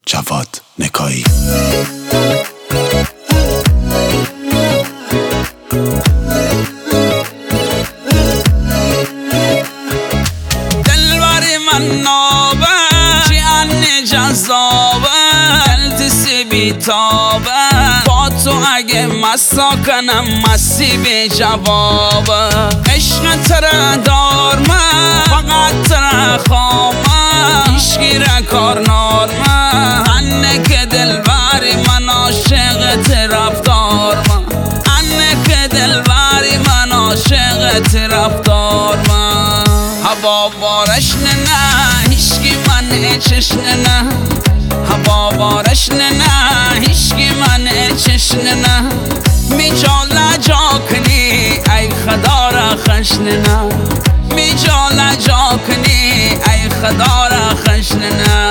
جواد نکایی. دلبری من نابه جیانی جذابه التسی بیتابه با تو اگه مستا کنم مستی بی جوابه عشق تره دارمه فقط تره خامه هیچگی را کار نارمه انه که دلبری من عاشقت رفتارمه انه که دلبری من عاشقت رفتارمه هوا بارش نه هیچکی من چشن نه هوا بارش نه هیچکی من چشن نه می جا جا کنی ای خدا را خشن نه می جا کنی ای خدا را خشن نه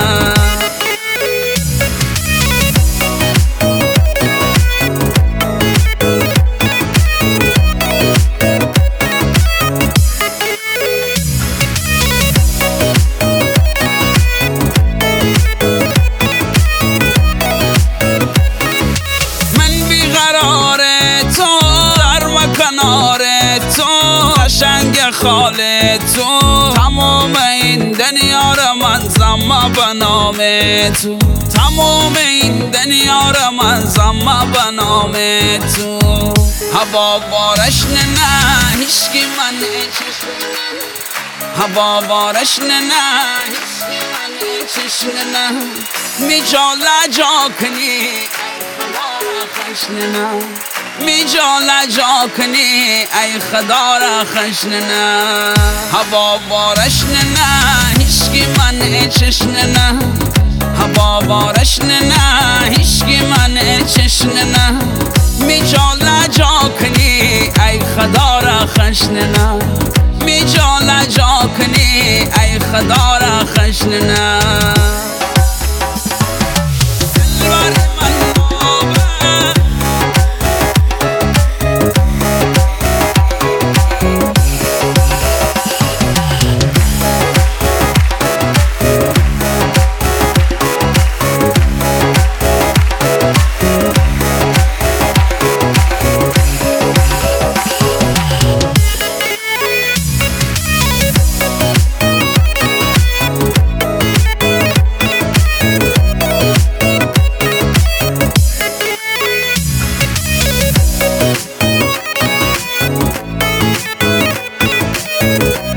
قشنگ خال تو تمام این دنیا را من زما به نام تو تمام این دنیا را من زما به نام تو هوا بارش نه هیچکی من هوا بارش نه هیچکی من چشن نه می جا کنی خشن نه می جا کنی ای خدا را خشن نه هوا بارش نه هیچکی من چشن نه هوا بارش نه هیچکی من چشن نه می جا کنی ای خدا را خشن نه می جا کنی ای خدا را خشن نه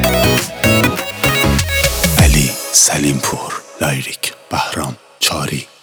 سلیمپور، لایریک، بهرام چاری.